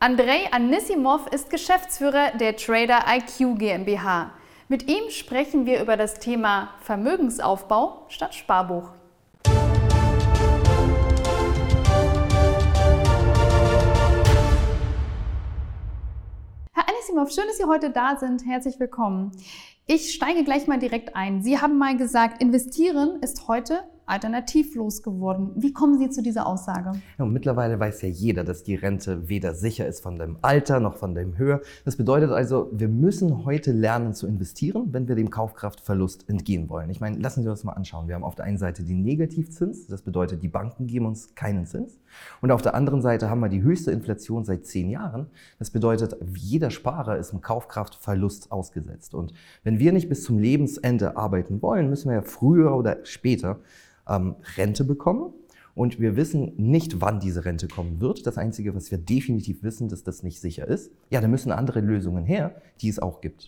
Andrei Anissimov ist Geschäftsführer der Trader IQ GmbH. Mit ihm sprechen wir über das Thema Vermögensaufbau statt Sparbuch. Herr Anissimov, schön, dass Sie heute da sind. Herzlich willkommen. Ich steige gleich mal direkt ein. Sie haben mal gesagt, investieren ist heute alternativlos geworden. Wie kommen Sie zu dieser Aussage? Ja, und mittlerweile weiß ja jeder, dass die Rente weder sicher ist von dem Alter noch von dem Höhe. Das bedeutet also, wir müssen heute lernen zu investieren, wenn wir dem Kaufkraftverlust entgehen wollen. Ich meine, lassen Sie uns mal anschauen. Wir haben auf der einen Seite den Negativzins, das bedeutet, die Banken geben uns keinen Zins. Und auf der anderen Seite haben wir die höchste Inflation seit 10 Jahren. Das bedeutet, jeder Sparer ist im Kaufkraftverlust ausgesetzt. Und wenn wir nicht bis zum Lebensende arbeiten wollen, müssen wir ja früher oder später Rente bekommen. Und wir wissen nicht, wann diese Rente kommen wird. Das Einzige, was wir definitiv wissen, dass das nicht sicher ist. Ja, da müssen andere Lösungen her, die es auch gibt.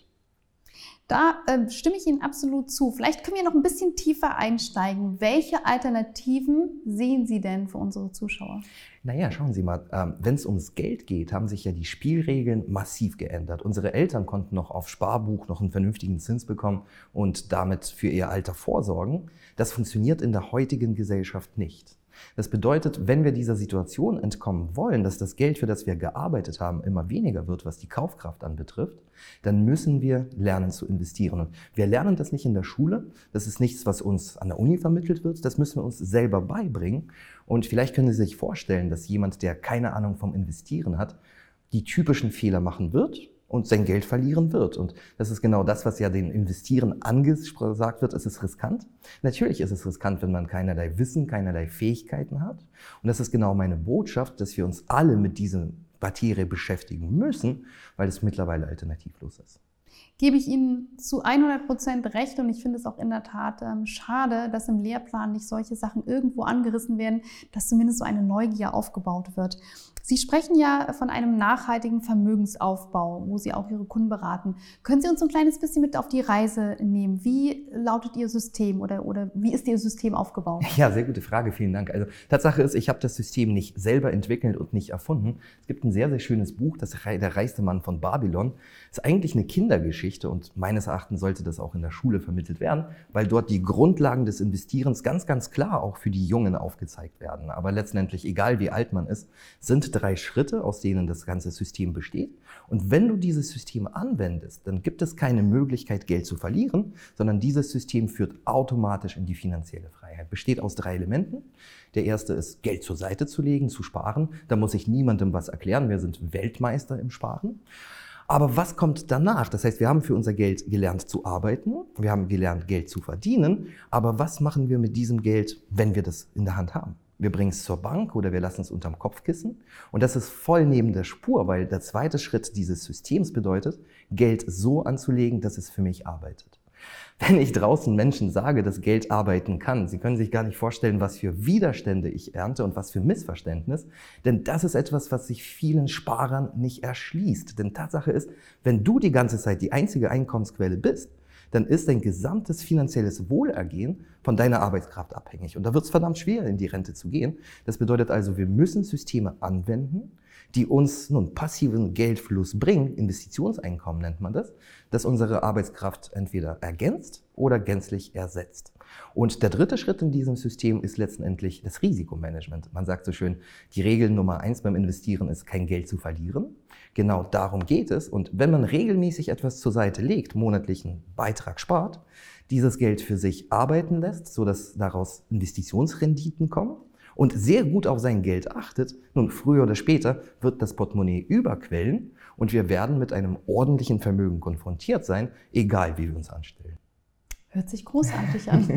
Da stimme ich Ihnen absolut zu. Vielleicht können wir noch ein bisschen tiefer einsteigen. Welche Alternativen sehen Sie denn für unsere Zuschauer? Naja, schauen Sie mal, wenn es ums Geld geht, haben sich ja die Spielregeln massiv geändert. Unsere Eltern konnten noch auf Sparbuch noch einen vernünftigen Zins bekommen und damit für ihr Alter vorsorgen. Das funktioniert in der heutigen Gesellschaft nicht. Das bedeutet, wenn wir dieser Situation entkommen wollen, dass das Geld, für das wir gearbeitet haben, immer weniger wird, was die Kaufkraft anbetrifft, dann müssen wir lernen zu investieren. Und wir lernen das nicht in der Schule, das ist nichts, was uns an der Uni vermittelt wird, das müssen wir uns selber beibringen. Und vielleicht können Sie sich vorstellen, dass jemand, der keine Ahnung vom Investieren hat, die typischen Fehler machen wird und sein Geld verlieren wird. Und das ist genau das, was ja den Investieren angesagt wird, es ist riskant. Natürlich ist es riskant, wenn man keinerlei Wissen, keinerlei Fähigkeiten hat. Und das ist genau meine Botschaft, dass wir uns alle mit dieser Materie beschäftigen müssen, weil es mittlerweile alternativlos ist. Gebe ich Ihnen zu 100% recht und ich finde es auch in der Tat schade, dass im Lehrplan nicht solche Sachen irgendwo angerissen werden, dass zumindest so eine Neugier aufgebaut wird. Sie sprechen ja von einem nachhaltigen Vermögensaufbau, wo Sie auch Ihre Kunden beraten. Können Sie uns ein kleines bisschen mit auf die Reise nehmen? Wie lautet Ihr System oder wie ist Ihr System aufgebaut? Ja, sehr gute Frage, vielen Dank. Also Tatsache ist, ich habe das System nicht selber entwickelt und nicht erfunden. Es gibt ein sehr, sehr schönes Buch, Der reichste Mann von Babylon. Das ist eigentlich eine Kindergeschichte und meines Erachtens sollte das auch in der Schule vermittelt werden, weil dort die Grundlagen des Investierens ganz, ganz klar auch für die Jungen aufgezeigt werden. Aber letztendlich, egal wie alt man ist, sind 3 Schritte, aus denen das ganze System besteht. Und wenn du dieses System anwendest, dann gibt es keine Möglichkeit, Geld zu verlieren, sondern dieses System führt automatisch in die finanzielle Freiheit. Besteht aus 3 Elementen. Der erste ist, Geld zur Seite zu legen, zu sparen. Da muss ich niemandem was erklären. Wir sind Weltmeister im Sparen. Aber was kommt danach? Das heißt, wir haben für unser Geld gelernt zu arbeiten, wir haben gelernt, Geld zu verdienen. Aber was machen wir mit diesem Geld, wenn wir das in der Hand haben? Wir bringen es zur Bank oder wir lassen es unterm Kopfkissen. Und das ist voll neben der Spur, weil der zweite Schritt dieses Systems bedeutet, Geld so anzulegen, dass es für mich arbeitet. Wenn ich draußen Menschen sage, dass Geld arbeiten kann, Sie können sich gar nicht vorstellen, was für Widerstände ich ernte und was für Missverständnis. Denn das ist etwas, was sich vielen Sparern nicht erschließt. Denn Tatsache ist, wenn du die ganze Zeit die einzige Einkommensquelle bist, dann ist dein gesamtes finanzielles Wohlergehen von deiner Arbeitskraft abhängig. Und da wird es verdammt schwer, in die Rente zu gehen. Das bedeutet also, wir müssen Systeme anwenden, die uns nun passiven Geldfluss bringen, Investitionseinkommen nennt man das unsere Arbeitskraft entweder ergänzt oder gänzlich ersetzt. Und der dritte Schritt in diesem System ist letztendlich das Risikomanagement. Man sagt so schön, die Regel Nummer 1 beim Investieren ist, kein Geld zu verlieren. Genau darum geht es. Und wenn man regelmäßig etwas zur Seite legt, monatlichen Beitrag spart, dieses Geld für sich arbeiten lässt, sodass daraus Investitionsrenditen kommen, und sehr gut auf sein Geld achtet, nun früher oder später wird das Portemonnaie überquellen und wir werden mit einem ordentlichen Vermögen konfrontiert sein, egal wie wir uns anstellen. Hört sich großartig an.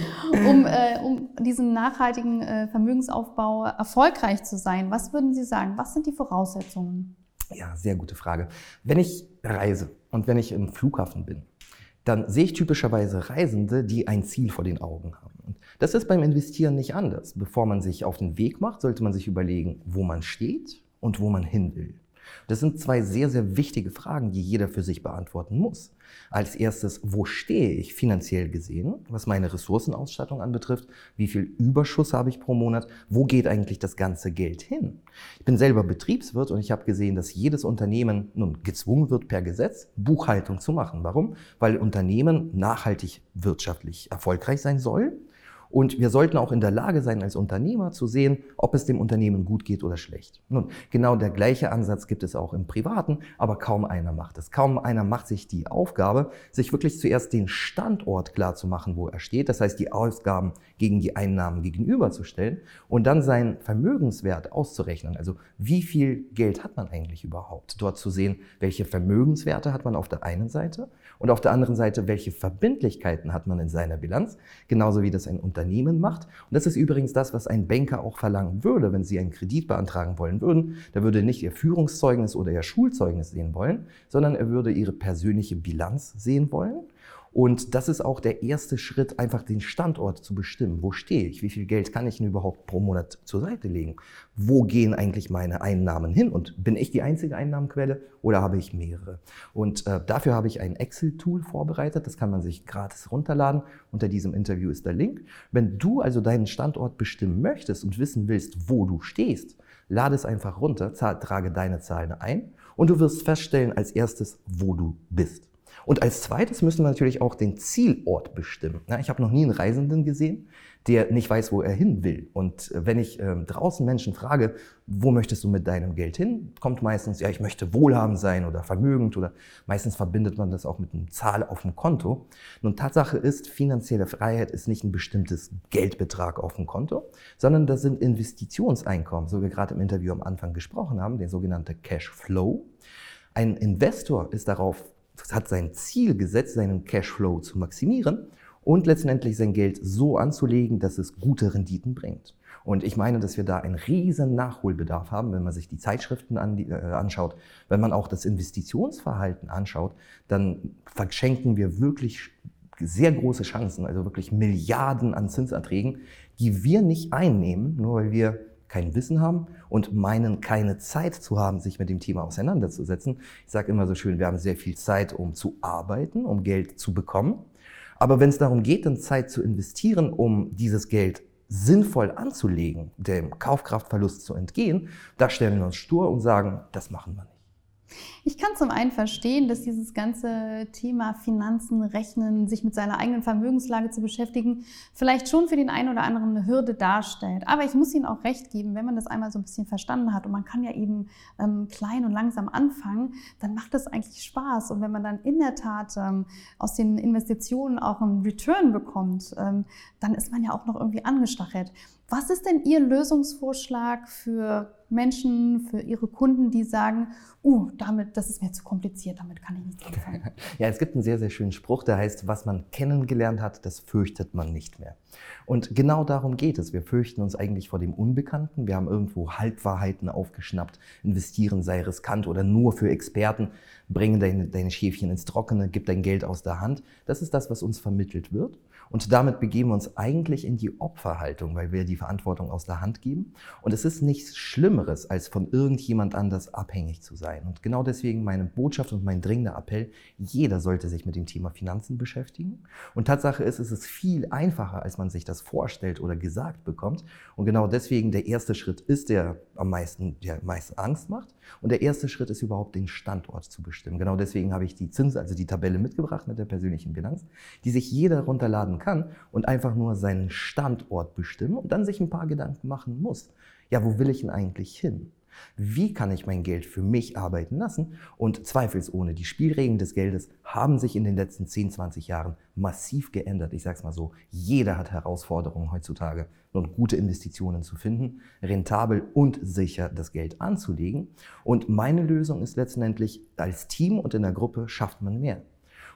Um diesen nachhaltigen Vermögensaufbau erfolgreich zu sein, was würden Sie sagen? Was sind die Voraussetzungen? Ja, sehr gute Frage. Wenn ich reise und wenn ich im Flughafen bin, dann sehe ich typischerweise Reisende, die ein Ziel vor den Augen haben. Und das ist beim Investieren nicht anders. Bevor man sich auf den Weg macht, sollte man sich überlegen, wo man steht und wo man hin will. Das sind zwei sehr, sehr wichtige Fragen, die jeder für sich beantworten muss. Als erstes, wo stehe ich finanziell gesehen, was meine Ressourcenausstattung anbetrifft? Wie viel Überschuss habe ich pro Monat? Wo geht eigentlich das ganze Geld hin? Ich bin selber Betriebswirt und ich habe gesehen, dass jedes Unternehmen nun gezwungen wird, per Gesetz Buchhaltung zu machen. Warum? Weil Unternehmen nachhaltig wirtschaftlich erfolgreich sein sollen. Und wir sollten auch in der Lage sein, als Unternehmer zu sehen, ob es dem Unternehmen gut geht oder schlecht. Nun, genau der gleiche Ansatz gibt es auch im Privaten, aber kaum einer macht es. Kaum einer macht sich die Aufgabe, sich wirklich zuerst den Standort klar zu machen, wo er steht. Das heißt, die Ausgaben gegen die Einnahmen gegenüberzustellen und dann seinen Vermögenswert auszurechnen. Also wie viel Geld hat man eigentlich überhaupt? Dort zu sehen, welche Vermögenswerte hat man auf der einen Seite und auf der anderen Seite, welche Verbindlichkeiten hat man in seiner Bilanz, genauso wie das ein Unternehmen macht. Und das ist übrigens das, was ein Banker auch verlangen würde, wenn Sie einen Kredit beantragen wollen würden. Der würde nicht Ihr Führungszeugnis oder Ihr Schulzeugnis sehen wollen, sondern er würde Ihre persönliche Bilanz sehen wollen. Und das ist auch der erste Schritt, einfach den Standort zu bestimmen. Wo stehe ich? Wie viel Geld kann ich denn überhaupt pro Monat zur Seite legen? Wo gehen eigentlich meine Einnahmen hin? Und bin ich die einzige Einnahmenquelle oder habe ich mehrere? Und dafür habe ich ein Excel-Tool vorbereitet. Das kann man sich gratis runterladen. Unter diesem Interview ist der Link. Wenn du also deinen Standort bestimmen möchtest und wissen willst, wo du stehst, lade es einfach runter, trage deine Zahlen ein und du wirst feststellen als erstes, wo du bist. Und als zweites müssen wir natürlich auch den Zielort bestimmen. Ich habe noch nie einen Reisenden gesehen, der nicht weiß, wo er hin will. Und wenn ich draußen Menschen frage, wo möchtest du mit deinem Geld hin, kommt meistens, ja, ich möchte wohlhabend sein oder vermögend oder meistens verbindet man das auch mit einer Zahl auf dem Konto. Nun, Tatsache ist, finanzielle Freiheit ist nicht ein bestimmtes Geldbetrag auf dem Konto, sondern das sind Investitionseinkommen, so wie wir gerade im Interview am Anfang gesprochen haben, der sogenannte Cashflow. Ein Investor ist darauf hat sein Ziel gesetzt, seinen Cashflow zu maximieren und letztendlich sein Geld so anzulegen, dass es gute Renditen bringt. Und ich meine, dass wir da einen riesen Nachholbedarf haben, wenn man sich die Zeitschriften anschaut, wenn man auch das Investitionsverhalten anschaut, dann verschenken wir wirklich sehr große Chancen, also wirklich Milliarden an Zinserträgen, die wir nicht einnehmen, nur weil wir kein Wissen haben und meinen, keine Zeit zu haben, sich mit dem Thema auseinanderzusetzen. Ich sage immer so schön, wir haben sehr viel Zeit, um zu arbeiten, um Geld zu bekommen. Aber wenn es darum geht, dann Zeit zu investieren, um dieses Geld sinnvoll anzulegen, dem Kaufkraftverlust zu entgehen, da stellen wir uns stur und sagen, das machen wir nicht. Ich kann zum einen verstehen, dass dieses ganze Thema Finanzen, Rechnen, sich mit seiner eigenen Vermögenslage zu beschäftigen, vielleicht schon für den einen oder anderen eine Hürde darstellt. Aber ich muss Ihnen auch recht geben, wenn man das einmal so ein bisschen verstanden hat und man kann ja eben klein und langsam anfangen, dann macht das eigentlich Spaß. Und wenn man dann in der Tat aus den Investitionen auch einen Return bekommt, dann ist man ja auch noch irgendwie angestachelt. Was ist denn Ihr Lösungsvorschlag für Menschen, für Ihre Kunden, die sagen, das ist mir zu kompliziert, damit kann ich nichts anfangen? Ja, es gibt einen sehr, sehr schönen Spruch, der heißt, was man kennengelernt hat, das fürchtet man nicht mehr. Und genau darum geht es. Wir fürchten uns eigentlich vor dem Unbekannten. Wir haben irgendwo Halbwahrheiten aufgeschnappt, investieren sei riskant oder nur für Experten, bringe deine Schäfchen ins Trockene, gib dein Geld aus der Hand. Das ist das, was uns vermittelt wird. Und damit begeben wir uns eigentlich in die Opferhaltung, weil wir die Verantwortung aus der Hand geben. Und es ist nichts Schlimmeres, als von irgendjemand anders abhängig zu sein. Und genau deswegen meine Botschaft und mein dringender Appell, jeder sollte sich mit dem Thema Finanzen beschäftigen. Und Tatsache ist, es ist viel einfacher, als man sich das vorstellt oder gesagt bekommt. Und genau deswegen der erste Schritt ist, der meisten Angst macht. Und der erste Schritt ist überhaupt, den Standort zu bestimmen. Genau deswegen habe ich die Tabelle mitgebracht mit der persönlichen Bilanz, die sich jeder runterladen kann und einfach nur seinen Standort bestimmen und dann sich ein paar Gedanken machen muss. Ja, wo will ich denn eigentlich hin? Wie kann ich mein Geld für mich arbeiten lassen? Und zweifelsohne, die Spielregeln des Geldes haben sich in den letzten 10, 20 Jahren massiv geändert. Ich sage es mal so, jeder hat Herausforderungen heutzutage, und gute Investitionen zu finden, rentabel und sicher das Geld anzulegen. Und meine Lösung ist letztendlich, als Team und in der Gruppe schafft man mehr.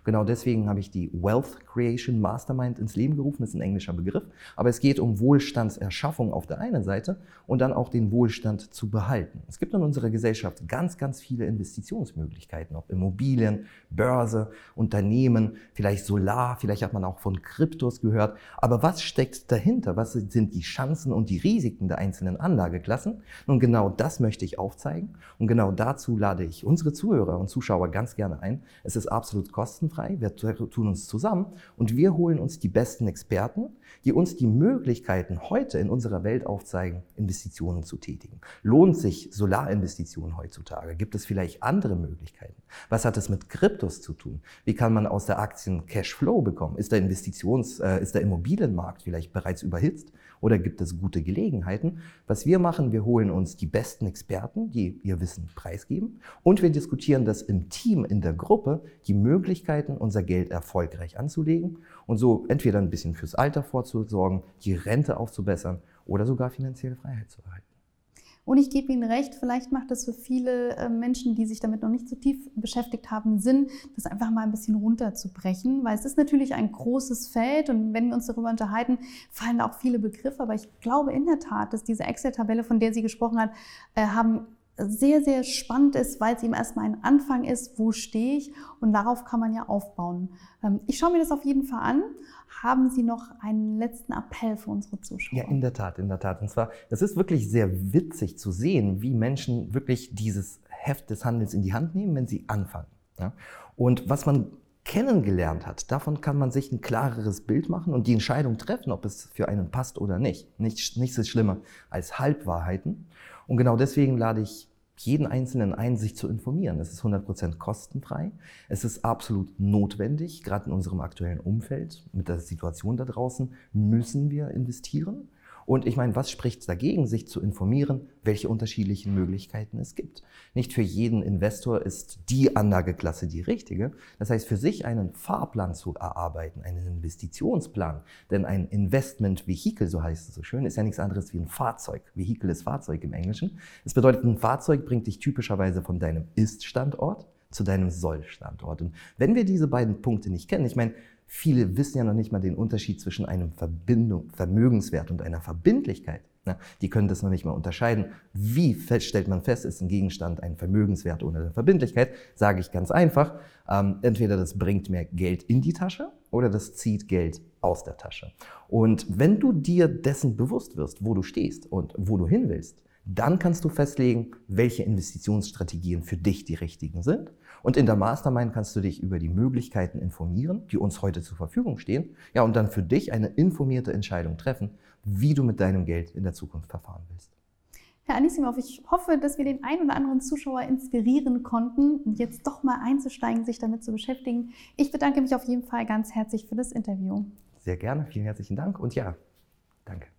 Genau deswegen habe ich die Wealth Creation Mastermind ins Leben gerufen. Das ist ein englischer Begriff. Aber es geht um Wohlstandserschaffung auf der einen Seite und dann auch den Wohlstand zu behalten. Es gibt in unserer Gesellschaft ganz, ganz viele Investitionsmöglichkeiten, ob Immobilien, Börse, Unternehmen, vielleicht Solar, vielleicht hat man auch von Kryptos gehört. Aber was steckt dahinter? Was sind die Chancen und die Risiken der einzelnen Anlageklassen? Und genau das möchte ich aufzeigen. Und genau dazu lade ich unsere Zuhörer und Zuschauer ganz gerne ein. Es ist absolut kostenfrei. Wir tun uns zusammen und wir holen uns die besten Experten, die uns die Möglichkeiten heute in unserer Welt aufzeigen, Investitionen zu tätigen. Lohnt sich Solarinvestitionen heutzutage? Gibt es vielleicht andere Möglichkeiten? Was hat es mit Kryptos zu tun? Wie kann man aus der Aktien Cashflow bekommen? Ist der Immobilienmarkt vielleicht bereits überhitzt? Oder gibt es gute Gelegenheiten? Was wir machen, wir holen uns die besten Experten, die ihr Wissen preisgeben und wir diskutieren das im Team, in der Gruppe, die Möglichkeiten, unser Geld erfolgreich anzulegen und so entweder ein bisschen fürs Alter vorzusorgen, die Rente aufzubessern oder sogar finanzielle Freiheit zu erhalten. Und ich gebe Ihnen recht, vielleicht macht es für viele Menschen, die sich damit noch nicht so tief beschäftigt haben, Sinn, das einfach mal ein bisschen runterzubrechen, weil es ist natürlich ein großes Feld und wenn wir uns darüber unterhalten, fallen da auch viele Begriffe, aber ich glaube in der Tat, dass diese Excel-Tabelle, von der Sie gesprochen haben, sehr, sehr spannend ist, weil es eben erstmal ein Anfang ist, wo stehe ich und darauf kann man ja aufbauen. Ich schaue mir das auf jeden Fall an. Haben Sie noch einen letzten Appell für unsere Zuschauer? Ja, in der Tat, in der Tat. Und zwar, das ist wirklich sehr witzig zu sehen, wie Menschen wirklich dieses Heft des Handelns in die Hand nehmen, wenn sie anfangen. Ja? Und was man kennengelernt hat, davon kann man sich ein klareres Bild machen und die Entscheidung treffen, ob es für einen passt oder nicht. Nichts ist schlimmer als Halbwahrheiten. Und genau deswegen lade ich jeden Einzelnen ein, sich zu informieren. Es ist 100% kostenfrei. Es ist absolut notwendig, gerade in unserem aktuellen Umfeld, mit der Situation da draußen, müssen wir investieren. Und ich meine, was spricht dagegen, sich zu informieren, welche unterschiedlichen Möglichkeiten es gibt? Nicht für jeden Investor ist die Anlageklasse die richtige. Das heißt, für sich einen Fahrplan zu erarbeiten, einen Investitionsplan, denn ein Investment-Vehikel, so heißt es so schön, ist ja nichts anderes wie ein Fahrzeug. Vehikel ist Fahrzeug im Englischen. Das bedeutet, ein Fahrzeug bringt dich typischerweise von deinem Ist-Standort zu deinem Soll-Standort. Und wenn wir diese beiden Punkte nicht kennen, ich meine, viele wissen ja noch nicht mal den Unterschied zwischen einem Vermögenswert und einer Verbindlichkeit. Die können das noch nicht mal unterscheiden. Wie stellt man fest, ist ein Gegenstand ein Vermögenswert ohne eine Verbindlichkeit? Sage ich ganz einfach. Entweder das bringt mehr Geld in die Tasche oder das zieht Geld aus der Tasche. Und wenn du dir dessen bewusst wirst, wo du stehst und wo du hin willst, dann kannst du festlegen, welche Investitionsstrategien für dich die richtigen sind. Und in der Mastermind kannst du dich über die Möglichkeiten informieren, die uns heute zur Verfügung stehen. Ja, und dann für dich eine informierte Entscheidung treffen, wie du mit deinem Geld in der Zukunft verfahren willst. Herr Anisimov, ich hoffe, dass wir den einen oder anderen Zuschauer inspirieren konnten, jetzt doch mal einzusteigen, sich damit zu beschäftigen. Ich bedanke mich auf jeden Fall ganz herzlich für das Interview. Sehr gerne, vielen herzlichen Dank und ja, danke.